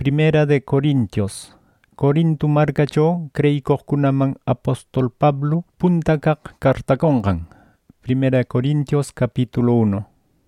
Primera de Corintios. Corinto marcacho creikoqkunaman apóstol Pablo puntakaq cartacongan. Primera de Corintios capítulo 1.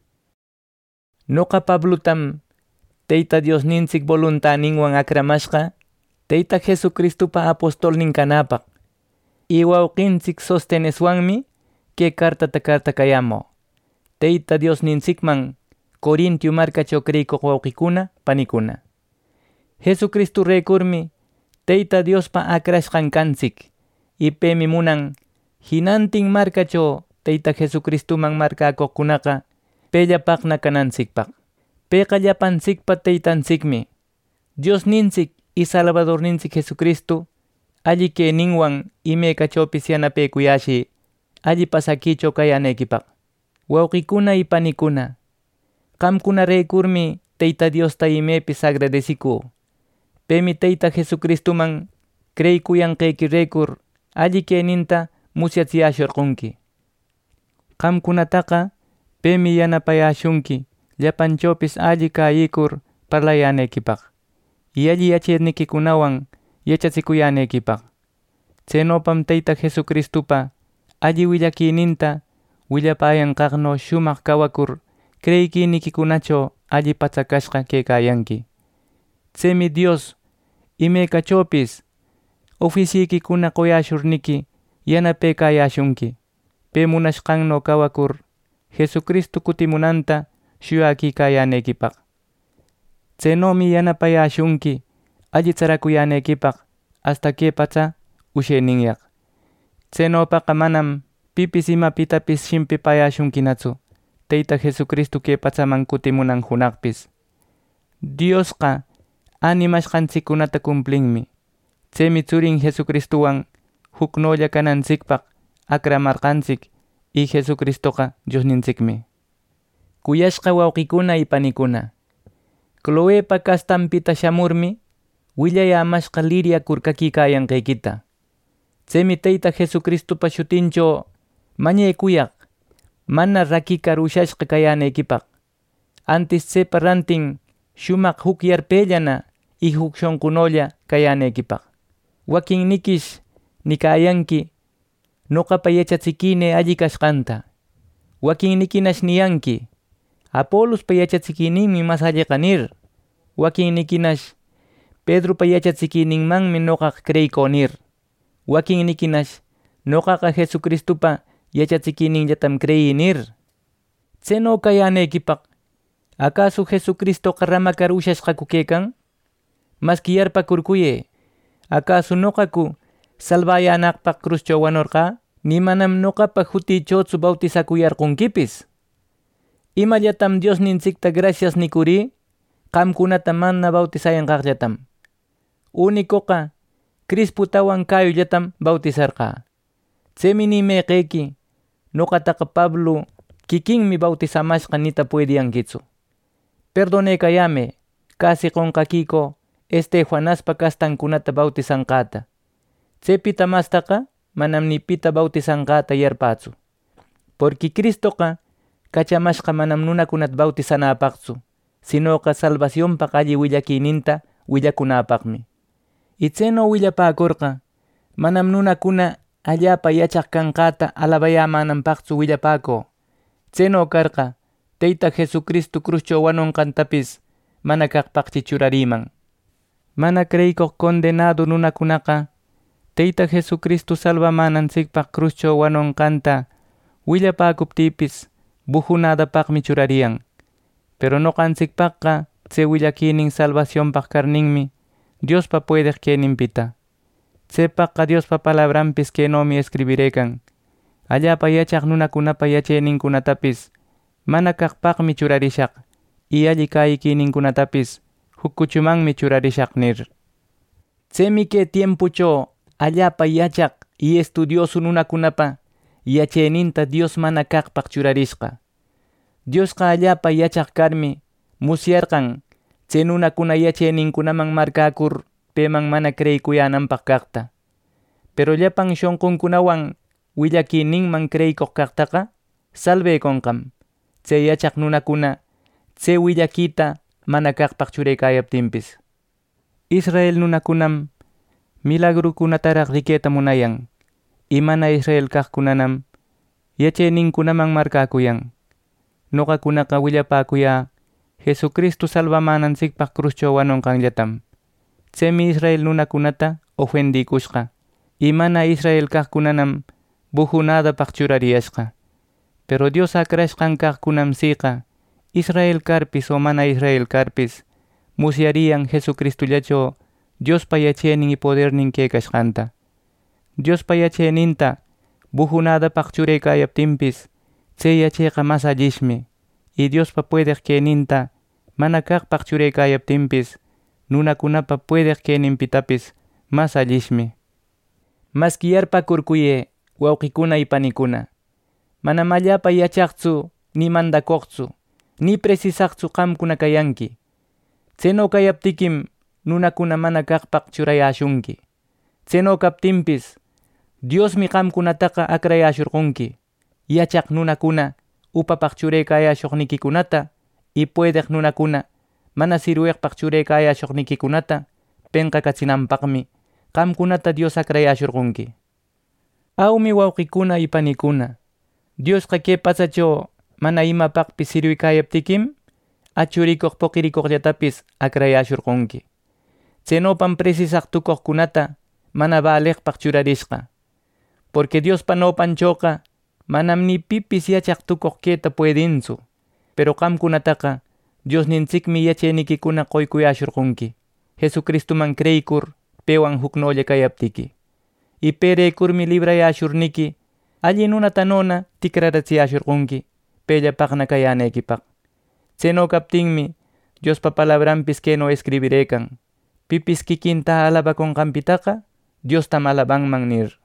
Noqa Pablutam Teyta Dios nintzig voluntaninwan akramashqa Teyta Jesucristupa apostol ninkanapaq. Iwawqintzig sosteneswanmi que carta kayamo. Teyta Dios nintzigman Corintio marcacho creikoq wawqikuna panikuna. Jesucristo rekurmi Teyta Diospa akrashqan kanchik. Ipemi munan hinantin marcacho Teyta Jesucristuman markakoqkunaqa pellapaqna kananchikpaq. Peqa llapanchikpa teytanchikmi. Dios ninchik y Salvador ninchik Jesucristo alli keninwan imekachopis yanapekuyashi alli pasakicho kayaneykipaq. Wawqikuna y panikuna, qamkuna rekurmi Teyta Diosta imepis agradeciku. Pemi Teyta Jesucristuman creikuyanqayki rekur alli keninta musyachiyashurqunki. Qamkunataqa pemi yanapayashunki llapanchopis alli kayikur parlayaneykipaq. Y alli yachaynikikunawan yachachikuyaneykipaq. Tsenopam Teyta Jesucristupa alli willakininta willapayanqaqno shumaq kawakur creykinikikunacho alli pachakashqa kaykayanki. Tsemi Dios imekachopis oficiykikuna qoyashurniki yanapekayashunki. Pe munashqanno kawakur Jesucristo kutimunanta shuyakikayaneykipaq. Tsenomi yanapayashunki alli charakuyaneykipaq hasta que pacha ushayninyaq. Tsenopaqa manam pipis imapitapis shimpipayashunkinatsu Teyta Jesucristo que pachaman kutimunan hunaqpis. Diosqa animashqanchikkunata cumplinmi. Tsemi churin Jesucristuwan huknolla kananchikpaq akramarqanchik y Jesucristoqa Diosninchikmi. Kuyashqa wawqikuna y panikuna, Cloepa kastanpita shamurmi willayamashqa Liria kurkakikayanqaykita. Tsemi Teyta Jesucristopa shutincho mañaykuyaq mana rakikar ushashqa kayanaykipaq. Antes tsepa rantin shumaq huk yarpellana y huk shonqunolla kayanaykipaq. Wakinnikish nikayanki noqapa yachachikini alli kashqanta. Wakinnikinash niyanki Apolospa yachachikininmi mas alliqa nir. Wakinnikinash Pedropa yachachikininmanmi noqaq creyko nir. Wakinnikinash noqaqa Jesucristopa yachachikininllatam creyi nir. Tseno kayanaykipaq, ¿acaso Jesucristoqa ramakar ushashqaku kaykan? Maski yarpakurkuye, ¿acaso noqaku salvayanaqpaq cruzcho wanorqa? Ni manam noqapa hutichotsu bautizakuyarqunkipis. Imallatam Dios ninchikta gracias nikuri, qamkunata mana bautizayanqaqllatam. Unikoqa Crisputawan Cayullatam bautizarqa. Tsemi nimayqayki, noqataqa Pablo kikinmi bautizamashqa nita puediyankitsu. Perdonaykayame, kasi qonqakiko Estefanaspa kastankunata bautizanqata. Tsepita mastaqa manam nipita bautizanqata yarpatsu. Porque Cristoqa kachamashqa manam nunakunata bautizanapaqtsu, sinoqa salvacionpaq alli willakininta willakunapaqmi. Y tseno willapakurqa manam nunakuna allapa yachaq kanqata alabayamananpaqtsu willapako. Tseno karqa Teyta Jesucristo cruzcho wanunqantapis mana kaqpaqchi churariman. Mana creykoq condenado nunakunaqa Teyta Jesucristo salvamananchikpaq cruzcho wanunqanta willapakuptipis bujunadapaqmi churariyan. Pero noqanchikpaqqa tse willakinin salvacionpaq karninmi Diospa puedeq keninpita. Tsepaqqa Diospa palabranpis kenomi escribirekan. Allapa yachaq nunakunapa yachayninkunatapis mana kaqpaqmi churarishaq y alli kaykininkunatapis hukkuchumanmi churarishaq nir. Tsemi que tiempucho allapa yachaq y estudioso nunakunapa yachayninta Dios mana kaqpaq churarishqa. Diosqa allapa yachaq karmi musyarqan tse nunakuna yachayninkunaman markakur peman mana creykuyananpaq kaqta. Pero llapan shonqunkunawan willakininman creykoq kaqtaqa salvaykunqam. Tse yachaq nunakuna tse willakita mana kaqpaq churaykayaptinpis. Israel nunakunam milagrukunataraq riketa munayan. Imana Israel kaqkunanam yachayninkunaman markakuyan. Noqakunaqa willapakuya Jesucristo salvamananchikpaq cruzchaw wanunqanllatam. Chaymi Israel nunakunata ofendikushqa. Imana Israel kaqkunanam bujunadapaq churariyashqa. Pero Dios akrashqan kaqkunam siqa Israel karpis o mana Israel karpis musyariyan Jesucristullachaw Diospa yachaynin y podernin kaykashqanta. Diospa yachayninta bujunadapaq churaykayaptinpis chay yachayqa mas allishmi. Y Diospa puedeq kayninta mana kaqpaq churaykayaptinpis nunakunapa puedeq kayninpitapis mas allishmi. Maski yarpakurkuye wawqikuna y panikuna, mana mallapa yachaqtsu ni mandakuqtsu ni precisaqtsu qamkuna kayanki. Chayno kayaptikim nunakuna mana kaqpaq churayashunki. Chayno kaptinpis Diosmi qamkunataqa akrayashurqunki. Yachaq nunakuna upapaq churaykayashuqnikikunata y puedeq nunakuna mana sirweqpaq churaykayashuqnikikunata penqakachinanpaqmi qamkunata Dios akrayashurqunki. Awmi wawqikuna y panikuna, Diosqa kay pasachaw mana imapaqpis sirwiykayaptikim achurikuq puqirikuqllatapis akrayashurqunki. Chaynopam precisaq tukuqkunata mana valeqpaq churarishqa. Porque Diospa nopanchawqa manam ni pipis yachaq tukuq kayta puedinchu. Pero qamkunataqa Diosninchikmi yachaynikikuna qoykuyashurqunki. Jesucristuman creykur pewan huknolla kayaptiki. Y pereykurmi librayashurniki alli nunatanona tikrarachiyashurqunki payllapaqna kayanaykipaq. Chayno kaptinmi Diospa palabranpis kayno escribiraykan. Pipis kikinta alabakunqanpitaqa Diostam alabanman nir.